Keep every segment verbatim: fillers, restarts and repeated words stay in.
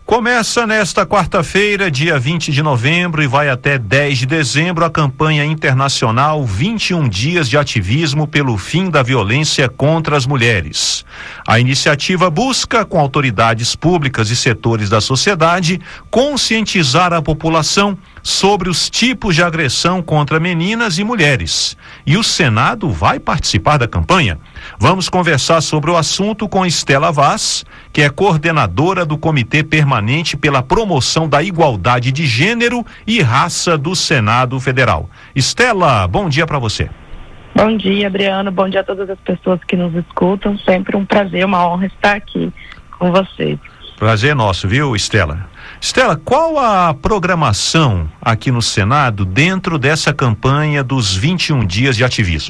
Começa nesta quarta-feira, dia vinte de novembro, e vai até dez de dezembro a campanha internacional vinte e um dias de ativismo pelo fim da violência contra as mulheres. A iniciativa busca, com autoridades públicas e setores da sociedade, conscientizar a população sobre os tipos de agressão contra meninas e mulheres. E o Senado vai participar da campanha. Vamos conversar sobre o assunto com Estela Vaz, que é coordenadora do Comitê Permanente pela Promoção da Igualdade de Gênero e Raça do Senado Federal. Estela, bom dia para você. Bom dia, Adriano. Bom dia a todas as pessoas que nos escutam. Sempre um prazer, uma honra estar aqui com vocês. Prazer nosso, viu, Estela? Estela, qual a programação aqui no Senado dentro dessa campanha dos vinte e um dias de ativismo?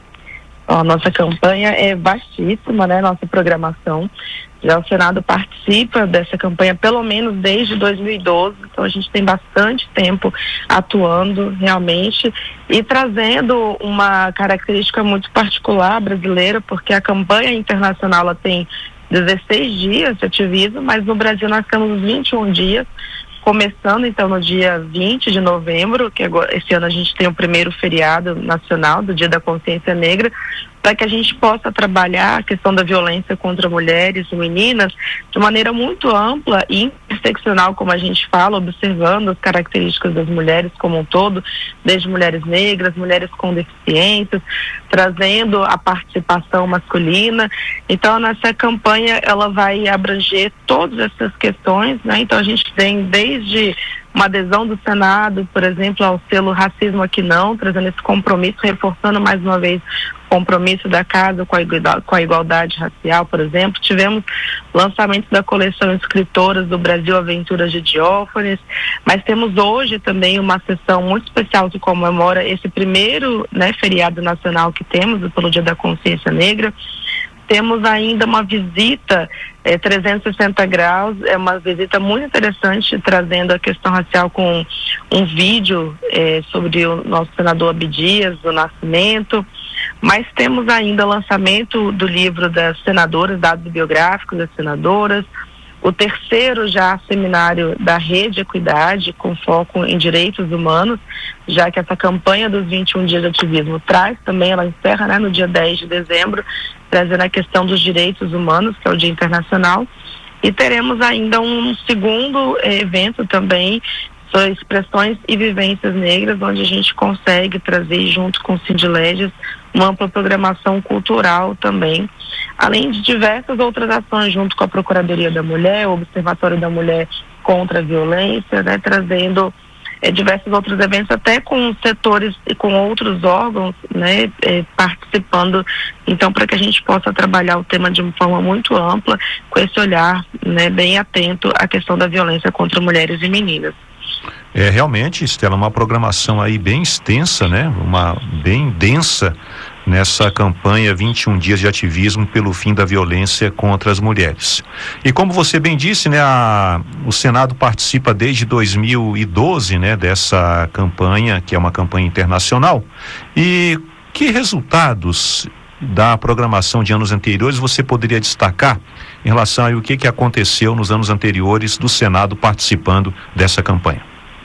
A nossa campanha é vastíssima, né? Nossa programação. Já o Senado participa dessa campanha pelo menos desde dois mil e doze, então a gente tem bastante tempo atuando realmente e trazendo uma característica muito particular brasileira, porque a campanha internacional ela tem dezesseis dias de ativismo, mas no Brasil nós temos vinte e um dias, começando então no dia vinte de novembro, que agora, esse ano a gente tem o primeiro feriado nacional do Dia da Consciência Negra, para que a gente possa trabalhar a questão da violência contra mulheres e meninas de maneira muito ampla e interseccional, como a gente fala, observando as características das mulheres como um todo, desde mulheres negras, mulheres com deficiências, trazendo a participação masculina. Então, nessa campanha, ela vai abranger todas essas questões, né? Então, a gente tem desde uma adesão do Senado, por exemplo, ao selo Racismo Aqui Não, trazendo esse compromisso, reforçando mais uma vez o compromisso da casa com a igualdade, com a igualdade racial, por exemplo. Tivemos lançamento da coleção Escritoras do Brasil, Aventuras de Diófanes, mas temos hoje também uma sessão muito especial que comemora esse primeiro, né, feriado nacional que temos, pelo Dia da Consciência Negra. Temos ainda uma visita eh, trezentos e sessenta graus, é uma visita muito interessante, trazendo a questão racial com um vídeo eh, sobre o nosso senador Abdias, do Nascimento. Mas temos ainda o lançamento do livro das senadoras, dados biográficos das senadoras, o terceiro já seminário da Rede Equidade, com foco em direitos humanos, já que essa campanha dos vinte e um dias de ativismo traz também, ela encerra, né, no dia dez de dezembro, trazendo a questão dos direitos humanos, que é o Dia Internacional. E teremos ainda um segundo eh, evento também, sobre expressões e vivências negras, onde a gente consegue trazer, junto com o Sindileges, uma ampla programação cultural também, além de diversas outras ações junto com a Procuradoria da Mulher, o Observatório da Mulher contra a Violência, né, trazendo é, diversos outros eventos, até com setores e com outros órgãos, né, é, participando, então, para que a gente possa trabalhar o tema de uma forma muito ampla, com esse olhar, né, bem atento à questão da violência contra mulheres e meninas. É realmente, Estela, uma programação aí bem extensa, né? Uma bem densa nessa campanha vinte e um dias de ativismo pelo fim da violência contra as mulheres. E como você bem disse, né, a, o Senado participa desde dois mil e doze, né, dessa campanha, que é uma campanha internacional. E que resultados da programação de anos anteriores você poderia destacar em relação ao que, que aconteceu nos anos anteriores do Senado participando dessa campanha?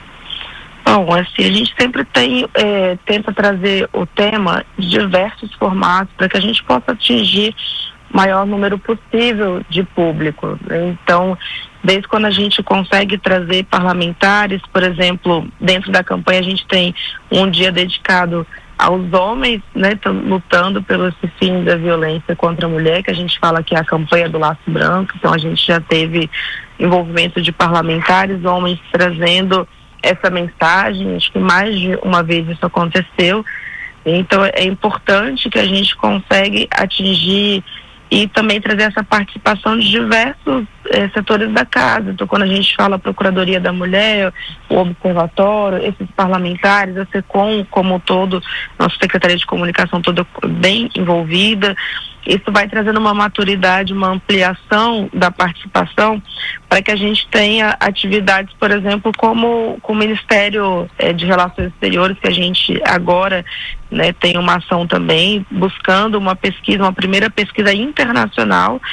Bom, assim, a gente sempre tem, é, tenta trazer o tema de diversos formatos para que a gente possa atingir o maior número possível de público. Então, desde quando a gente consegue trazer parlamentares, por exemplo, dentro da campanha a gente tem um dia dedicado aos homens, né, lutando pelo esse fim da violência contra a mulher, que a gente fala que é a campanha do Laço Branco. Então a gente já teve envolvimento de parlamentares, homens trazendo essa mensagem, acho que mais de uma vez isso aconteceu. Então é importante que a gente consegue atingir e também trazer essa participação de diversos eh, setores da casa. Então, quando a gente fala a Procuradoria da Mulher, o Observatório, esses parlamentares, a SECOM como um todo, nossa Secretaria de Comunicação toda bem envolvida, isso vai trazendo uma maturidade, uma ampliação da participação para que a gente tenha atividades, por exemplo, como com o Ministério eh, de Relações Exteriores, que a gente agora, né, tem uma ação também buscando uma pesquisa, uma primeira pesquisa internacional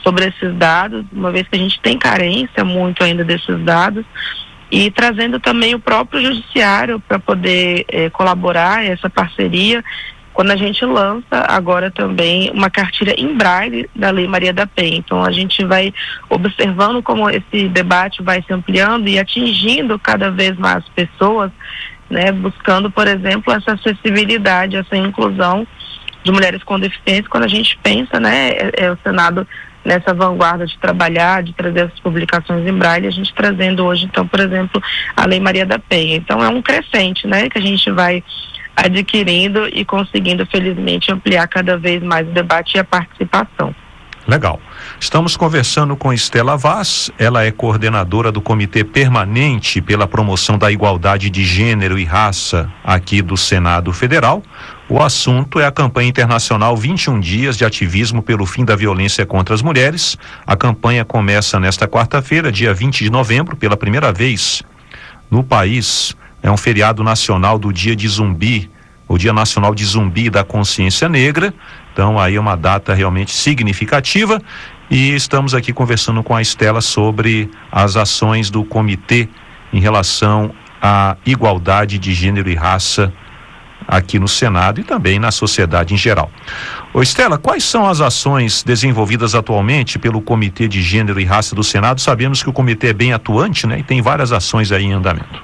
sobre esses dados, uma vez que a gente tem carência muito ainda desses dados, e trazendo também o próprio judiciário para poder eh, colaborar essa parceria, quando a gente lança agora também uma cartilha em braille da Lei Maria da Penha. Então a gente vai observando como esse debate vai se ampliando e atingindo cada vez mais pessoas, né, buscando, por exemplo, essa acessibilidade, essa inclusão de mulheres com deficiência. Quando a gente pensa, né, é, é o Senado nessa vanguarda de trabalhar, de trazer essas publicações em braille, a gente trazendo hoje, então, por exemplo, a Lei Maria da Penha. Então é um crescente, né, que a gente vai adquirindo e conseguindo, felizmente, ampliar cada vez mais o debate e a participação. Legal. Estamos conversando com Estela Vaz, ela é coordenadora do Comitê Permanente pela Promoção da Igualdade de Gênero e Raça aqui do Senado Federal. O assunto é a campanha internacional vinte e um dias de ativismo pelo fim da violência contra as mulheres. A campanha começa nesta quarta-feira, dia vinte de novembro, pela primeira vez no país. É um feriado nacional do Dia de Zumbi, o Dia Nacional de Zumbi da Consciência Negra. Então aí é uma data realmente significativa e estamos aqui conversando com a Estela sobre as ações do comitê em relação à igualdade de gênero e raça aqui no Senado e também na sociedade em geral. Ô Estela, quais são as ações desenvolvidas atualmente pelo Comitê de Gênero e Raça do Senado? Sabemos que o comitê é bem atuante, né? E tem várias ações aí em andamento.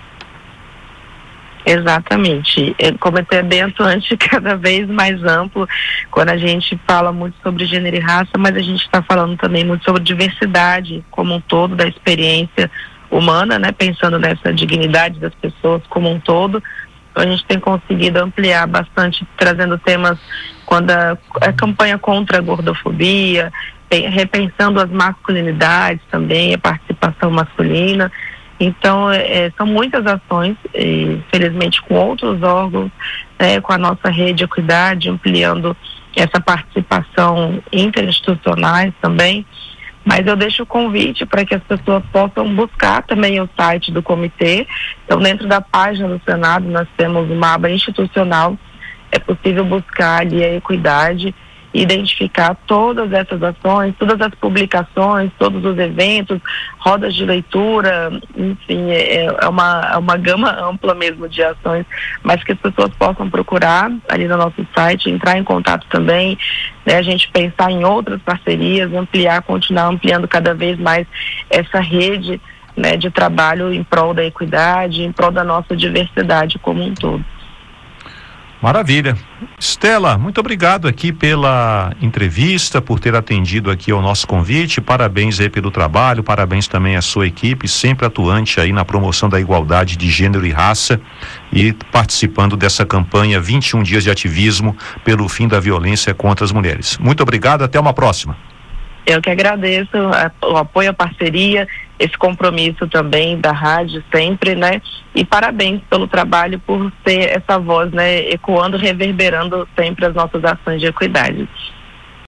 Exatamente. O comitê é bem atuante, cada vez mais amplo, quando a gente fala muito sobre gênero e raça, mas a gente está falando também muito sobre diversidade como um todo, da experiência humana, né? Pensando nessa dignidade das pessoas como um todo. Então, a gente tem conseguido ampliar bastante, trazendo temas quando a, a campanha contra a gordofobia, repensando as masculinidades também, a participação masculina. Então, é, são muitas ações, e, felizmente com outros órgãos, né, com a nossa rede Equidade, ampliando essa participação interinstitucionais também. Mas eu deixo o convite para que as pessoas possam buscar também o site do comitê. Então, dentro da página do Senado, nós temos uma aba institucional. É possível buscar ali a Equidade, identificar todas essas ações, todas as publicações, todos os eventos, rodas de leitura, enfim, é, é, uma, é uma gama ampla mesmo de ações, mas que as pessoas possam procurar ali no nosso site, entrar em contato também, né, a gente pensar em outras parcerias, ampliar, continuar ampliando cada vez mais essa rede, né, de trabalho em prol da equidade, em prol da nossa diversidade como um todo. Maravilha. Estela, muito obrigado aqui pela entrevista, por ter atendido aqui ao nosso convite. Parabéns aí pelo trabalho, parabéns também à sua equipe, sempre atuante aí na promoção da igualdade de gênero e raça e participando dessa campanha vinte e um dias de ativismo pelo fim da violência contra as mulheres. Muito obrigado, até uma próxima. Eu que agradeço a, o apoio à parceria, esse compromisso também da rádio sempre, né? E parabéns pelo trabalho, por ter essa voz, né? Ecoando, reverberando sempre as nossas ações de equidade.